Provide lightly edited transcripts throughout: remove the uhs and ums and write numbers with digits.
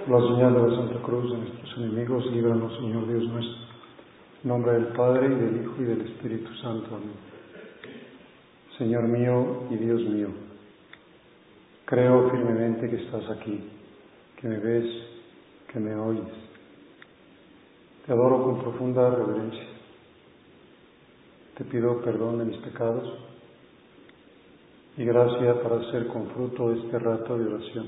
Por la señal de la Santa Cruz de nuestros enemigos, líbranos, Señor Dios nuestro. En nombre del Padre, y del Hijo, y del Espíritu Santo. Amén. Señor mío y Dios mío, creo firmemente que estás aquí, que me ves, que me oyes. Te adoro con profunda reverencia. Te pido perdón de mis pecados y gracia para hacer con fruto este rato de oración.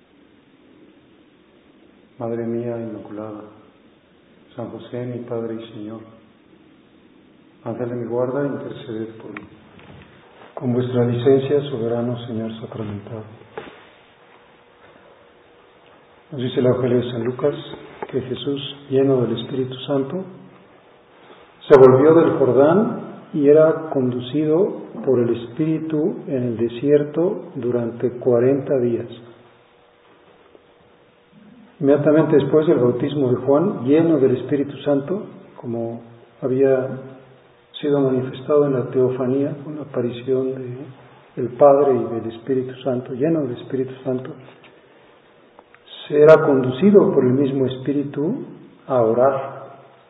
Madre mía Inmaculada, San José, mi Padre y Señor, Ángel de mi guarda, interceded por mí. Con vuestra licencia, soberano Señor sacramentado. Nos dice el Evangelio de San Lucas que Jesús, lleno del Espíritu Santo, se volvió del Jordán y era conducido por el Espíritu en el desierto durante 40 días. Inmediatamente después del bautismo de Juan, lleno del Espíritu Santo, como había sido manifestado en la teofanía, con la aparición del Padre y del Espíritu Santo, lleno del Espíritu Santo, será conducido por el mismo Espíritu a orar.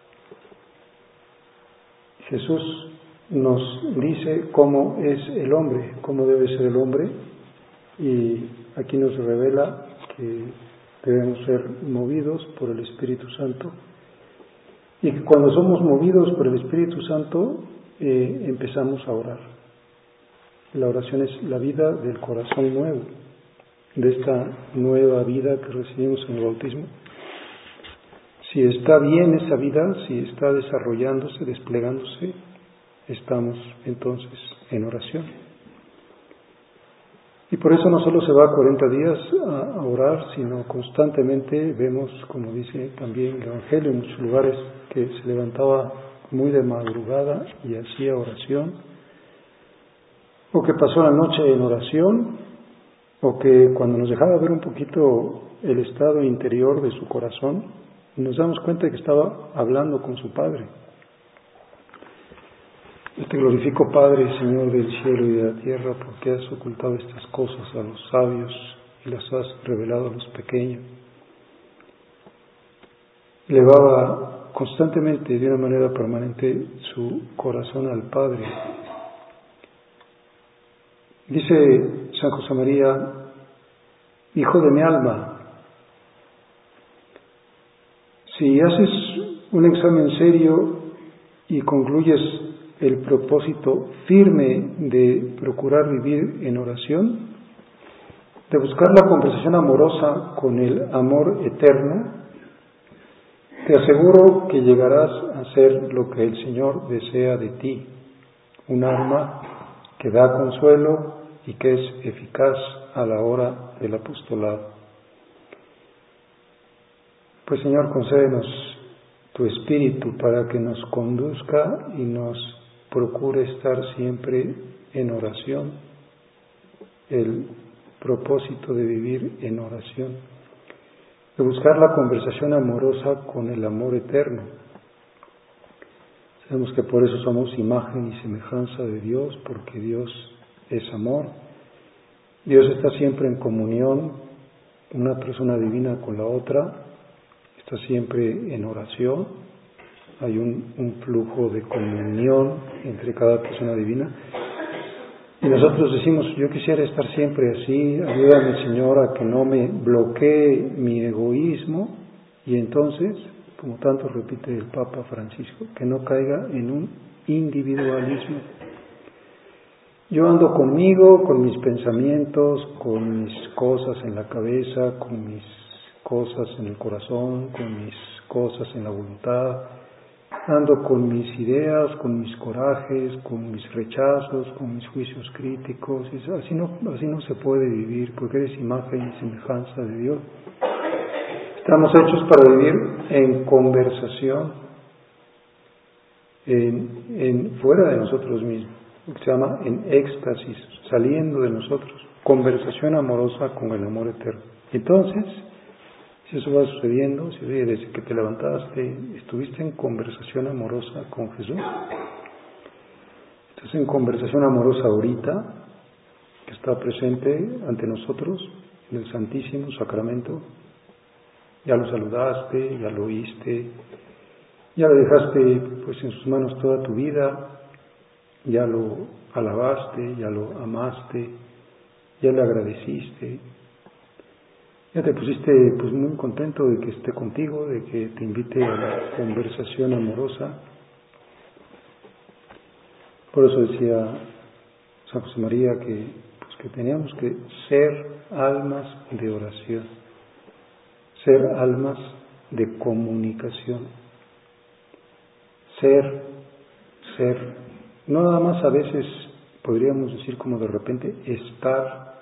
Jesús nos dice cómo es el hombre, cómo debe ser el hombre, y aquí nos revela que debemos ser movidos por el Espíritu Santo, y que cuando somos movidos por el Espíritu Santo empezamos a orar. La oración es la vida del corazón nuevo, de esta nueva vida que recibimos en el bautismo. Si está bien esa vida, si está desarrollándose, desplegándose, estamos entonces en oración. Y por eso no solo se va 40 días a orar, sino constantemente vemos, como dice también el Evangelio en muchos lugares, que se levantaba muy de madrugada y hacía oración, o que pasó la noche en oración, o que cuando nos dejaba ver un poquito el estado interior de su corazón, nos damos cuenta de que estaba hablando con su Padre. Yo te glorifico, Padre, Señor del cielo y de la tierra, porque has ocultado estas cosas a los sabios y las has revelado a los pequeños. Elevaba constantemente, de una manera permanente, su corazón al Padre. Dice San José María: Hijo de mi alma, si haces un examen serio y concluyes el propósito firme de procurar vivir en oración, de buscar la conversación amorosa con el amor eterno, te aseguro que llegarás a ser lo que el Señor desea de ti, un alma que da consuelo y que es eficaz a la hora del apostolado. Pues Señor, concédenos tu Espíritu para que nos conduzca y nos procure estar siempre en oración, el propósito de vivir en oración, de buscar la conversación amorosa con el amor eterno. Sabemos que por eso somos imagen y semejanza de Dios, porque Dios es amor. Dios está siempre en comunión, una persona divina con la otra, está siempre en oración. Hay un flujo de comunión entre cada persona divina. Y nosotros decimos: yo quisiera estar siempre así, ayúdame, Señor, a que no me bloquee mi egoísmo. Y entonces, como tanto repite el Papa Francisco, que no caiga en un individualismo. Yo ando conmigo, con mis pensamientos, con mis cosas en la cabeza, con mis cosas en el corazón, con mis cosas en la voluntad. Ando con mis ideas, con mis corajes, con mis rechazos, con mis juicios críticos. Así no se puede vivir, porque eres imagen y semejanza de Dios. Estamos hechos para vivir en conversación, fuera de nosotros mismos, lo que se llama en éxtasis, saliendo de nosotros, conversación amorosa con el amor eterno. Entonces, si eso va sucediendo, si desde que te levantaste estuviste en conversación amorosa con Jesús, estás en conversación amorosa ahorita, que está presente ante nosotros en el Santísimo Sacramento, Ya lo saludaste, ya lo oíste, ya le dejaste pues en sus manos toda tu vida, ya lo alabaste, ya lo amaste, ya le agradeciste, ya te pusiste pues muy contento de que esté contigo, de que te invite a la conversación amorosa. Por eso decía San José María que teníamos que ser almas de oración, ser almas de comunicación, ser, no nada más a veces podríamos decir como de repente estar,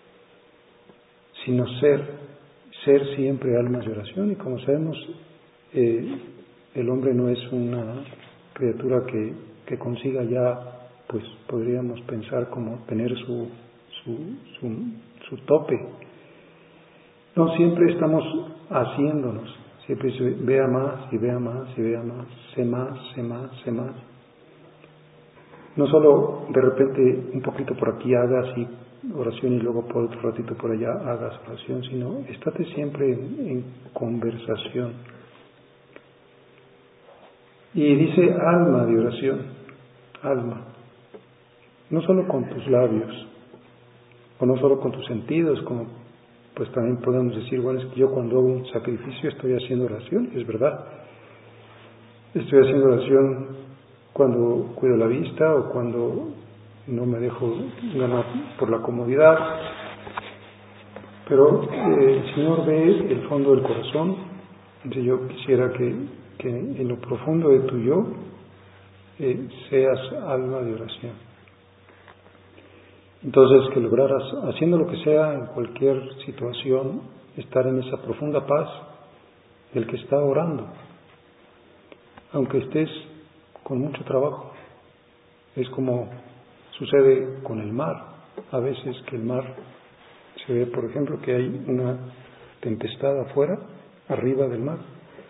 sino ser siempre almas de oración. Y como sabemos, el hombre no es una criatura que consiga ya, pues podríamos pensar como tener su tope. No, siempre estamos haciéndonos, siempre se vea más y vea más y vea más, sé más, sé más, sé más. No solo de repente un poquito por aquí hagas y oración y luego por otro ratito por allá hagas oración, sino estate siempre en conversación. Y dice alma de oración, alma, no solo con tus labios, o no solo con tus sentidos, como pues también podemos decir, bueno, es que yo cuando hago un sacrificio estoy haciendo oración, es verdad. Estoy haciendo oración cuando cuido la vista o cuando no me dejo ganar por la comodidad. Pero el Señor ve el fondo del corazón. Entonces yo quisiera que en lo profundo de tu yo seas alma de oración. Entonces que lograras, haciendo lo que sea, en cualquier situación, estar en esa profunda paz del que está orando. Aunque estés con mucho trabajo. Es como sucede con el mar. A veces que el mar se ve, por ejemplo, que hay una tempestad afuera, arriba del mar.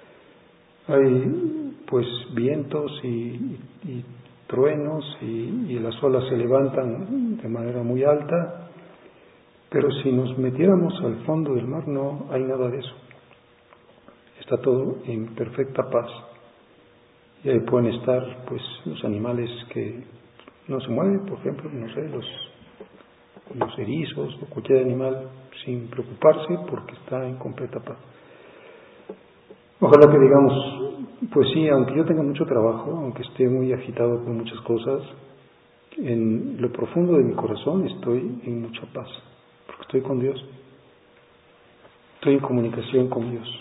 Hay pues vientos y truenos y las olas se levantan de manera muy alta, pero si nos metiéramos al fondo del mar no hay nada de eso. Está todo en perfecta paz. Y ahí pueden estar pues los animales que no se mueven, por ejemplo, no sé, los erizos o cualquier animal sin preocuparse porque está en completa paz. Ojalá que digamos, pues sí, aunque yo tenga mucho trabajo, aunque esté muy agitado con muchas cosas, en lo profundo de mi corazón estoy en mucha paz, porque estoy con Dios, estoy en comunicación con Dios.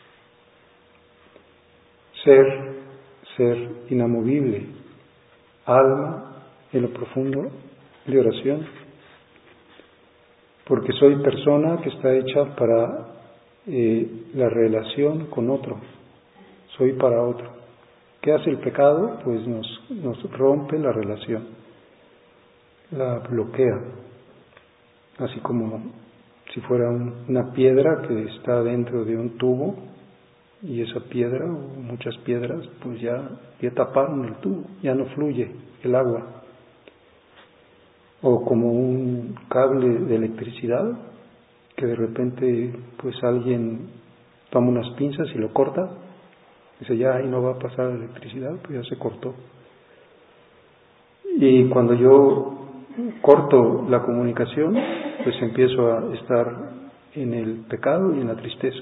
Ser inamovible, alma en lo profundo de oración, porque soy persona que está hecha para la relación con otro, soy para otro. ¿Qué hace el pecado? Pues nos rompe la relación, la bloquea, así como si fuera una piedra que está dentro de un tubo y esa piedra o muchas piedras pues ya taparon el tubo, ya no fluye el agua. O como un cable de electricidad que de repente pues alguien toma unas pinzas y lo corta, dice ya ahí no va a pasar la electricidad, pues ya se cortó. Y cuando yo corto la comunicación, pues empiezo a estar en el pecado y en la tristeza.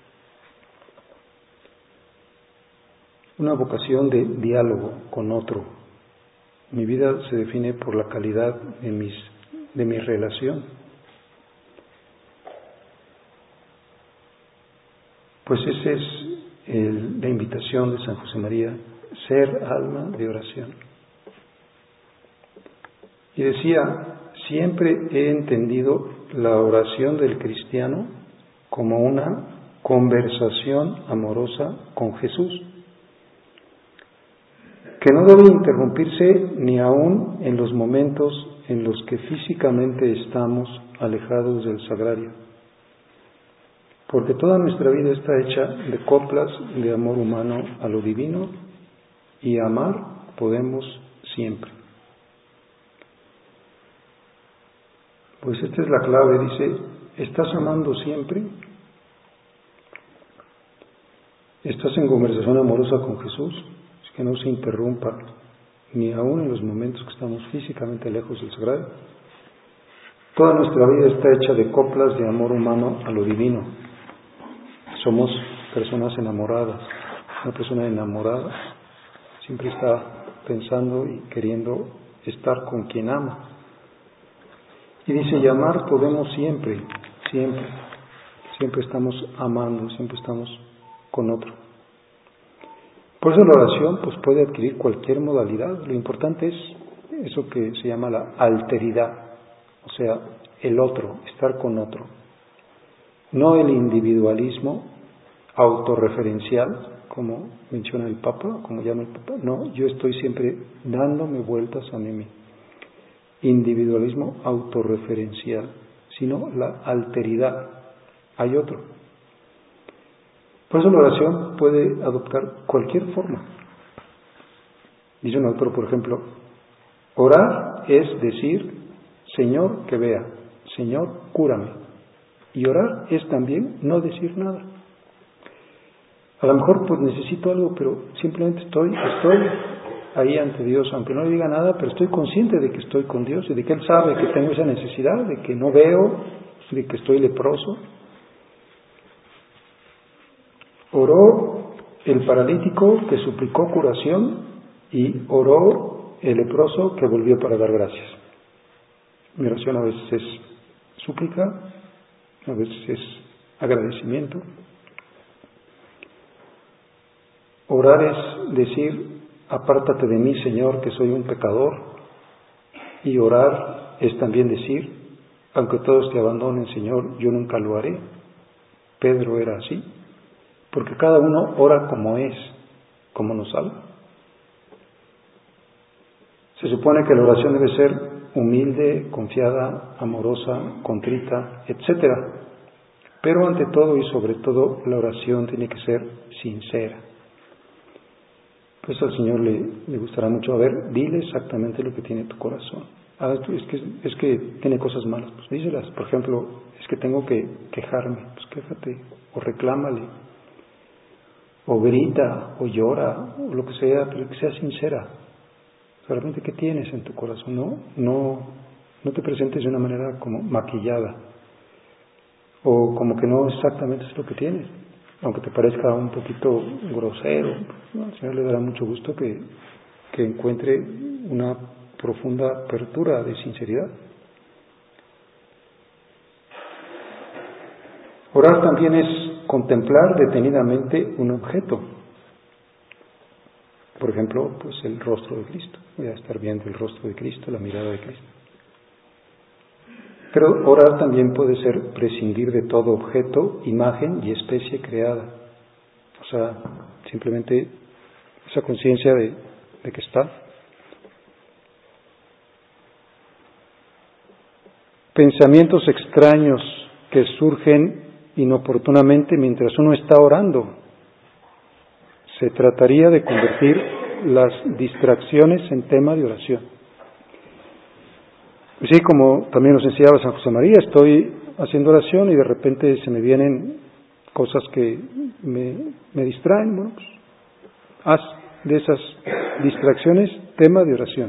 Una vocación de diálogo con otro. Mi vida se define por la calidad de mi relación. Pues esa es la invitación de San José María, ser alma de oración. Y decía, siempre he entendido la oración del cristiano como una conversación amorosa con Jesús, que no debe interrumpirse ni aun en los momentos en los que físicamente estamos alejados del sagrario, porque toda nuestra vida está hecha de coplas de amor humano a lo divino, y amar podemos siempre. Pues esta es la clave, dice, ¿estás amando siempre? estás en conversación amorosa con Jesús, es que no se interrumpa, ni aún en los momentos que estamos físicamente lejos del sagrario. Toda nuestra vida está hecha de coplas de amor humano a lo divino. Somos personas enamoradas. Una persona enamorada siempre está pensando y queriendo estar con quien ama. Y dice, y amar podemos siempre, siempre. Siempre estamos amando, siempre estamos con otro. Por eso la oración pues puede adquirir cualquier modalidad. Lo importante es eso que se llama la alteridad, o sea, el otro, estar con otro. No el individualismo autorreferencial, como menciona el Papa, como llama el Papa. No, yo estoy siempre dándome vueltas a mí mismo. Individualismo autorreferencial, sino la alteridad. Hay otro. Por eso la oración puede adoptar cualquier forma. Dice un autor, por ejemplo, orar es decir, Señor, que vea, Señor, cúrame. Y orar es también no decir nada. A lo mejor pues necesito algo, pero simplemente estoy ahí ante Dios, aunque no le diga nada, pero estoy consciente de que estoy con Dios y de que Él sabe que tengo esa necesidad, de que no veo, de que estoy leproso. Oró el paralítico que suplicó curación y oró el leproso que volvió para dar gracias. Mi oración a veces es súplica, a veces es agradecimiento. Orar es decir, apártate de mí, Señor, que soy un pecador. Y orar es también decir, aunque todos te abandonen, Señor, yo nunca lo haré. Pedro era así, porque cada uno ora como es, como nos salva. Se supone que la oración debe ser humilde, confiada, amorosa, contrita, etc. Pero ante todo y sobre todo, la oración tiene que ser sincera. Pues al Señor le gustará mucho, a ver, dile exactamente lo que tiene tu corazón. Es que tiene cosas malas, pues díselas. Por ejemplo, es que tengo que quejarme, pues quéjate, o reclámale, o grita, o llora, o lo que sea, pero que sea sincera. Realmente, ¿qué tienes en tu corazón? No te presentes de una manera como maquillada, o como que no exactamente es lo que tienes. Aunque te parezca un poquito grosero, ¿no? Al Señor le dará mucho gusto que encuentre una profunda apertura de sinceridad. Orar también es contemplar detenidamente un objeto. Por ejemplo, pues el rostro de Cristo. Voy a estar viendo el rostro de Cristo, la mirada de Cristo. Pero orar también puede ser prescindir de todo objeto, imagen y especie creada. O sea, simplemente esa conciencia de que está. Pensamientos extraños que surgen inoportunamente mientras uno está orando. Se trataría de convertir las distracciones en tema de oración. Sí, como también nos enseñaba San José María, estoy haciendo oración y de repente se me vienen cosas que me distraen. Bueno, pues haz de esas distracciones tema de oración.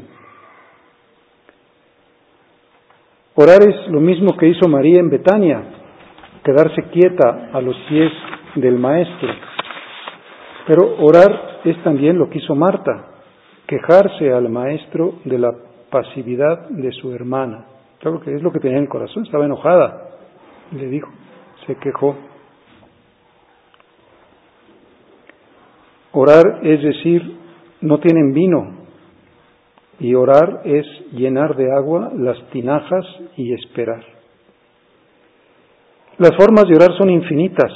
Orar es lo mismo que hizo María en Betania, quedarse quieta a los pies del Maestro. Pero orar es también lo que hizo Marta, quejarse al Maestro de la pasividad de su hermana. Claro que es lo que tenía en el corazón, estaba enojada, le dijo, se quejó. Orar es decir, no tienen vino, y orar es llenar de agua las tinajas y esperar. Las formas de orar son infinitas.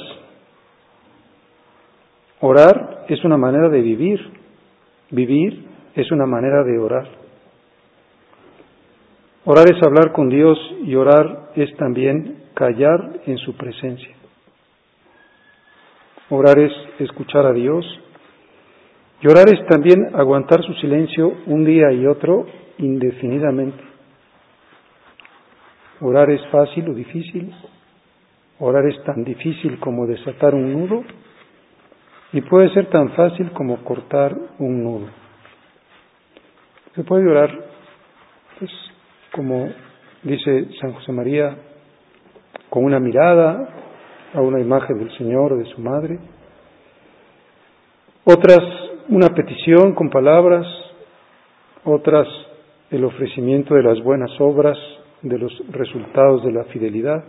Orar es una manera de vivir, vivir es una manera de orar. Orar es hablar con Dios y orar es también callar en su presencia. Orar es escuchar a Dios y orar es también aguantar su silencio un día y otro indefinidamente. Orar es fácil o difícil. Orar es tan difícil como desatar un nudo. Y puede ser tan fácil como cortar un nudo. Se puede orar, pues, como dice San José María, con una mirada a una imagen del Señor o de su Madre. Otras, una petición con palabras. Otras, el ofrecimiento de las buenas obras, de los resultados de la fidelidad.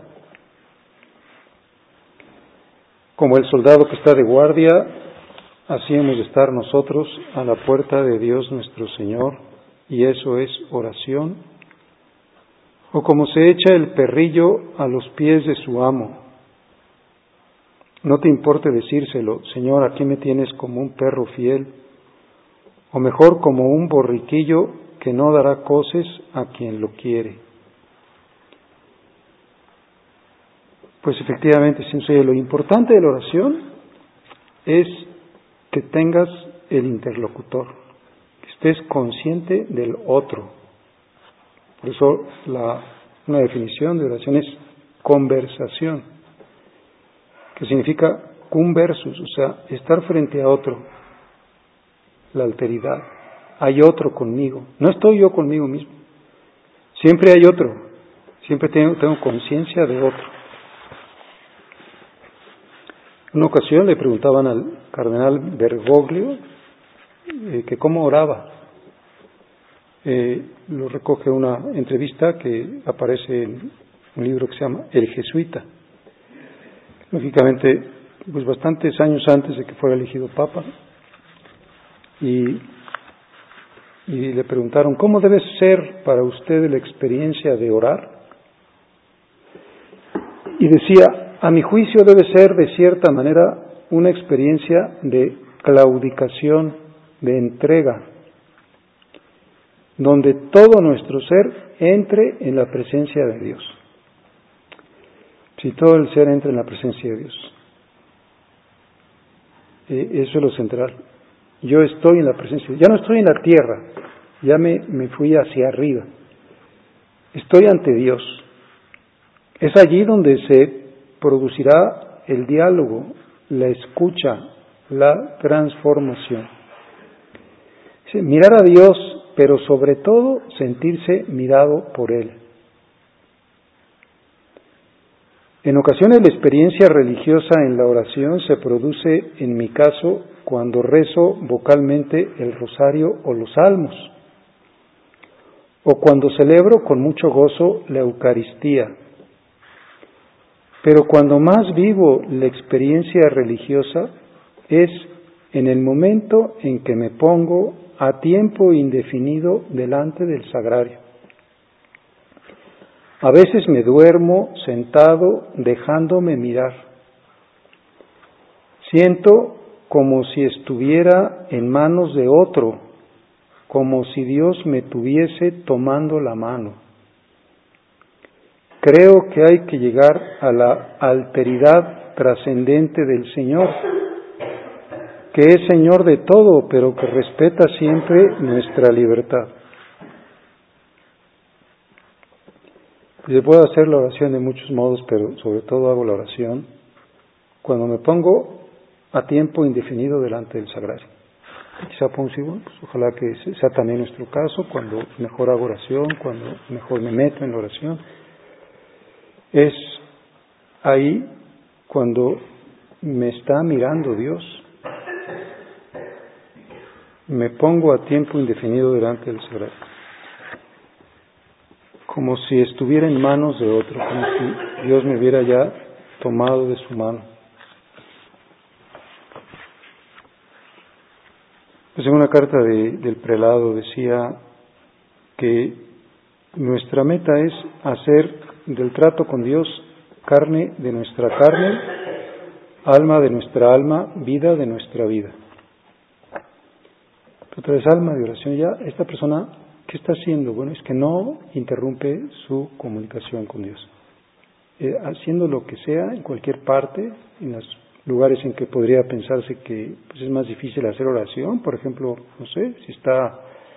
Como el soldado que está de guardia, así hemos de estar nosotros a la puerta de Dios nuestro Señor, y eso es oración. O como se echa el perrillo a los pies de su amo. No te importe decírselo: Señor, aquí me tienes como un perro fiel, o mejor como un borriquillo que no dará coces a quien lo quiere. Pues efectivamente, lo importante de la oración es que tengas el interlocutor, que estés consciente del otro. Por eso una definición de oración es conversación, que significa conversus, o sea, estar frente a otro, la alteridad. Hay otro conmigo, no estoy yo conmigo mismo, siempre hay otro, siempre tengo conciencia de otro. En una ocasión le preguntaban al cardenal Bergoglio que cómo oraba. Lo recoge una entrevista que aparece en un libro que se llama El Jesuita. Lógicamente, pues bastantes años antes de que fuera elegido Papa, y le preguntaron: ¿cómo debe ser para usted la experiencia de orar? Y decía: a mi juicio debe ser de cierta manera una experiencia de claudicación, de entrega, donde todo nuestro ser entre en la presencia de Dios. Si todo el ser entra en la presencia de Dios, eso es lo central. Yo estoy en la presencia de Dios, ya no estoy en la tierra, ya me fui hacia arriba, estoy ante Dios. Es allí donde se producirá el diálogo, la escucha, la transformación. Mirar a Dios, pero sobre todo sentirse mirado por Él. En ocasiones la experiencia religiosa en la oración se produce, en mi caso, cuando rezo vocalmente el rosario o los salmos, o cuando celebro con mucho gozo la Eucaristía. Pero cuando más vivo la experiencia religiosa es en el momento en que me pongo a tiempo indefinido delante del sagrario. A veces me duermo sentado dejándome mirar. Siento como si estuviera en manos de otro, como si Dios me tuviese tomando la mano. Creo que hay que llegar a la alteridad trascendente del Señor, que es Señor de todo, pero que respeta siempre nuestra libertad. Yo puedo hacer la oración de muchos modos, pero sobre todo hago la oración cuando me pongo a tiempo indefinido delante del sagrario. Quizá pues ojalá que sea también nuestro caso, cuando mejor hago oración, cuando mejor me meto en la oración. Es ahí cuando me está mirando Dios. Me pongo a tiempo indefinido delante del sagrario, como si estuviera en manos de otro, como si Dios me hubiera ya tomado de su mano. Pues en una carta del prelado decía que nuestra meta es hacer del trato con Dios carne de nuestra carne, alma de nuestra alma, vida de nuestra vida. Otra vez, alma de oración. Ya esta persona, ¿qué está haciendo? Bueno, es que no interrumpe su comunicación con Dios. Haciendo lo que sea, en cualquier parte, en los lugares en que podría pensarse que pues es más difícil hacer oración, por ejemplo, no sé, si está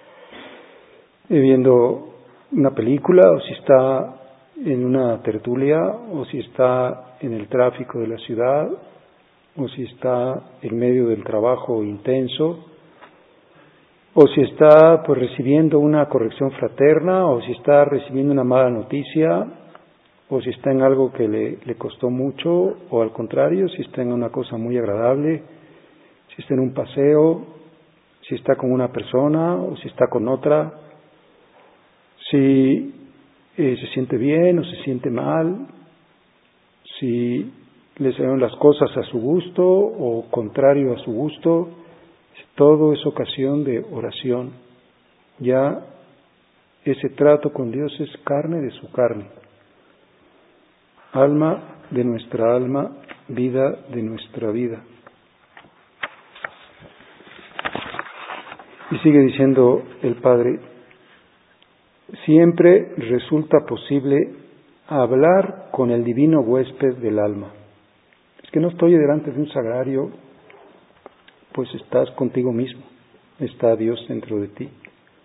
viendo una película, o si está en una tertulia, o si está en el tráfico de la ciudad, o si está en medio del trabajo intenso, o si está pues recibiendo una corrección fraterna, o si está recibiendo una mala noticia, o si está en algo que le costó mucho, o al contrario, si está en una cosa muy agradable, si está en un paseo, si está con una persona o si está con otra, si se siente bien o se siente mal, si le salen las cosas a su gusto o contrario a su gusto, todo es ocasión de oración. Ya ese trato con Dios es carne de su carne, alma de nuestra alma, vida de nuestra vida. Y sigue diciendo el Padre, siempre resulta posible hablar con el divino huésped del alma. Es que no estoy delante de un sagrario, pues estás contigo mismo, está Dios dentro de ti.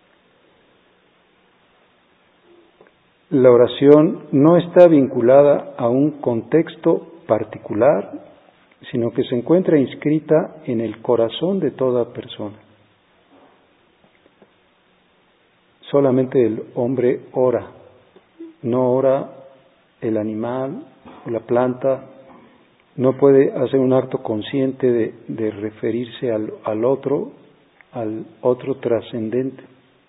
La oración no está vinculada a un contexto particular, sino que se encuentra inscrita en el corazón de toda persona. Solamente el hombre ora, no ora el animal o la planta, no puede hacer un acto consciente de referirse al otro trascendente.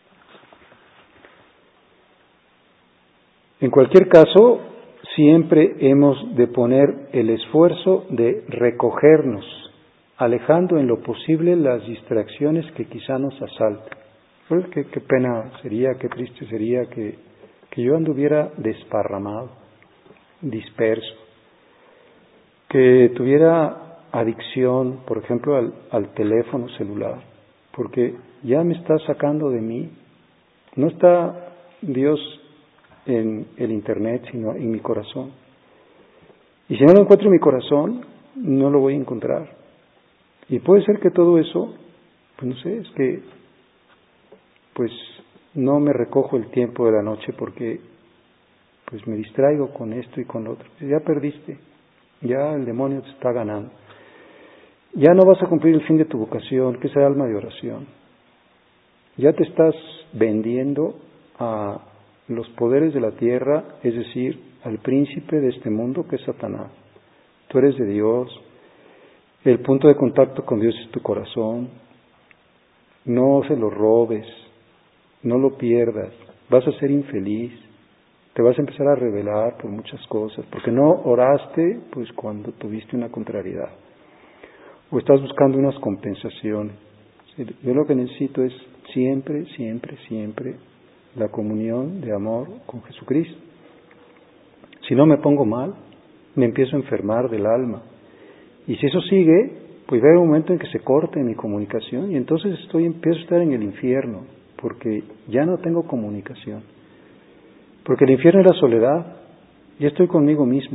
En cualquier caso, siempre hemos de poner el esfuerzo de recogernos, alejando en lo posible las distracciones que quizá nos asalten. Pues qué pena sería, qué triste sería que yo anduviera desparramado, disperso, que tuviera adicción, por ejemplo, al teléfono celular, porque ya me está sacando de mí. No está Dios en el Internet, sino en mi corazón. Y si no lo encuentro en mi corazón, no lo voy a encontrar. Y puede ser que todo eso, pues no sé, es que pues no me recojo el tiempo de la noche porque pues me distraigo con esto y con lo otro. Ya perdiste, ya el demonio te está ganando. Ya no vas a cumplir el fin de tu vocación, que es el alma de oración. Ya te estás vendiendo a los poderes de la tierra, es decir, al príncipe de este mundo que es Satanás. Tú eres de Dios, el punto de contacto con Dios es tu corazón. No se lo robes, no lo pierdas, vas a ser infeliz, te vas a empezar a rebelar por muchas cosas, porque no oraste pues cuando tuviste una contrariedad, o estás buscando unas compensaciones. Yo lo que necesito es siempre, siempre, siempre la comunión de amor con Jesucristo. Si no me pongo mal, me empiezo a enfermar del alma, y si eso sigue, pues va a haber un momento en que se corte mi comunicación, y entonces empiezo a estar en el infierno, porque ya no tengo comunicación. Porque el infierno es la soledad, ya estoy conmigo mismo.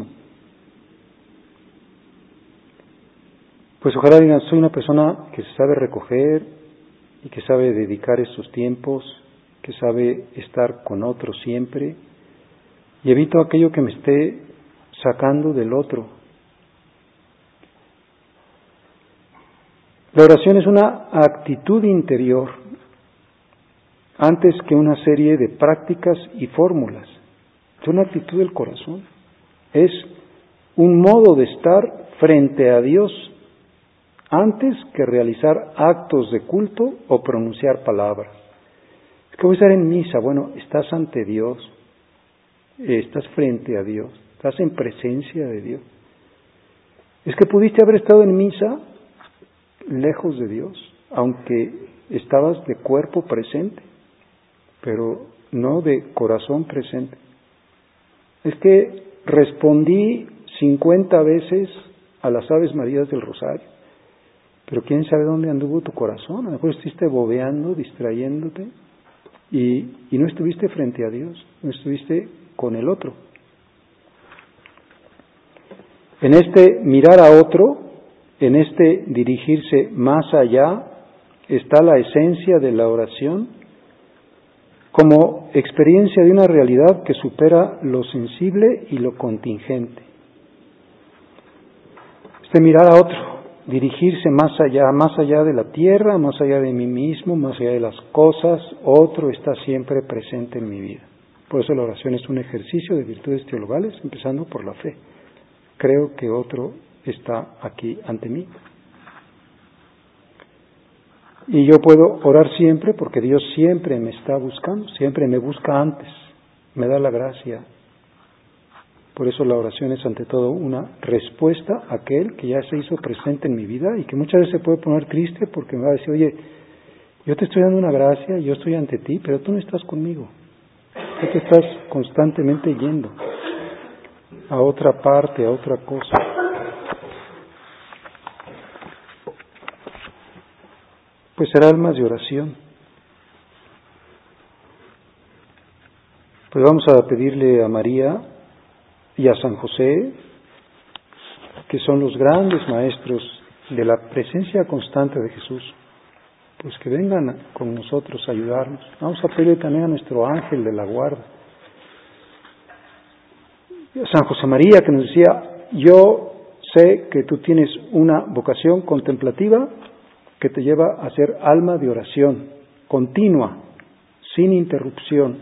Pues ojalá digan, soy una persona que se sabe recoger y que sabe dedicar estos tiempos, que sabe estar con otros siempre, y evito aquello que me esté sacando del otro. La oración es una actitud interior, antes que una serie de prácticas y fórmulas. Es una actitud del corazón. Es un modo de estar frente a Dios antes que realizar actos de culto o pronunciar palabras. Es que voy a estar en misa. Bueno, estás ante Dios, estás frente a Dios, estás en presencia de Dios. Es que pudiste haber estado en misa lejos de Dios, aunque estabas de cuerpo presente, pero no de corazón presente. Es que respondí 50 veces a las Aves Marías del Rosario, pero quién sabe dónde anduvo tu corazón. A lo mejor estuviste bobeando, distrayéndote, y no estuviste frente a Dios, no estuviste con el otro. En este mirar a otro, en este dirigirse más allá, está la esencia de la oración, como experiencia de una realidad que supera lo sensible y lo contingente. Mirar a otro, dirigirse más allá de la tierra, más allá de mí mismo, más allá de las cosas. Otro está siempre presente en mi vida. Por eso la oración es un ejercicio de virtudes teologales, empezando por la fe. Creo que otro está aquí ante mí. Y yo puedo orar siempre porque Dios siempre me está buscando, siempre me busca antes, me da la gracia. Por eso la oración es ante todo una respuesta a aquel que ya se hizo presente en mi vida y que muchas veces se puede poner triste porque me va a decir, oye, yo te estoy dando una gracia, yo estoy ante ti, pero tú no estás conmigo. Tú te estás constantemente yendo a otra parte, a otra cosa. Pues será almas de oración. Pues vamos a pedirle a María y a San José, que son los grandes maestros de la presencia constante de Jesús, pues que vengan con nosotros a ayudarnos. Vamos a pedirle también a nuestro ángel de la guarda, San José María, que nos decía, yo sé que tú tienes una vocación contemplativa que te lleva a ser alma de oración, continua, sin interrupción.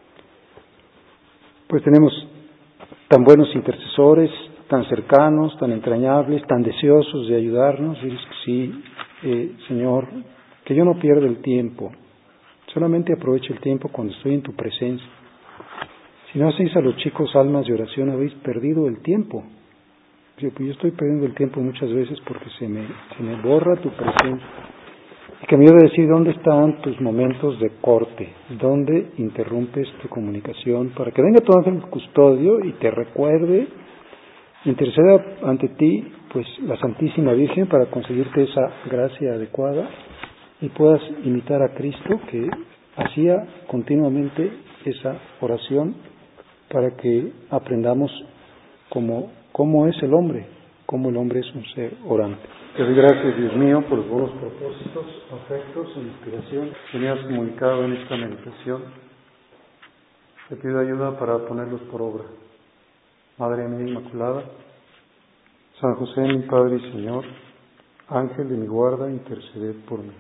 Pues tenemos tan buenos intercesores, tan cercanos, tan entrañables, tan deseosos de ayudarnos. Y dices que sí, Señor, que yo no pierda el tiempo, solamente aproveche el tiempo cuando estoy en tu presencia. Si no hacéis a los chicos almas de oración, habéis perdido el tiempo. Yo estoy perdiendo el tiempo muchas veces porque se me borra tu presencia. Y que me ayude a decir dónde están tus momentos de corte, dónde interrumpes tu comunicación, para que venga tu ángel custodio y te recuerde, interceda ante ti, pues la Santísima Virgen, para conseguirte esa gracia adecuada y puedas imitar a Cristo, que hacía continuamente esa oración, para que aprendamos cómo es el hombre, cómo el hombre es un ser orante. Te doy gracias, Dios mío, por los buenos propósitos, afectos e inspiración que me has comunicado en esta meditación. Te pido ayuda para ponerlos por obra. Madre mía Inmaculada, San José, mi Padre y Señor, Ángel de mi guarda, interceded por mí.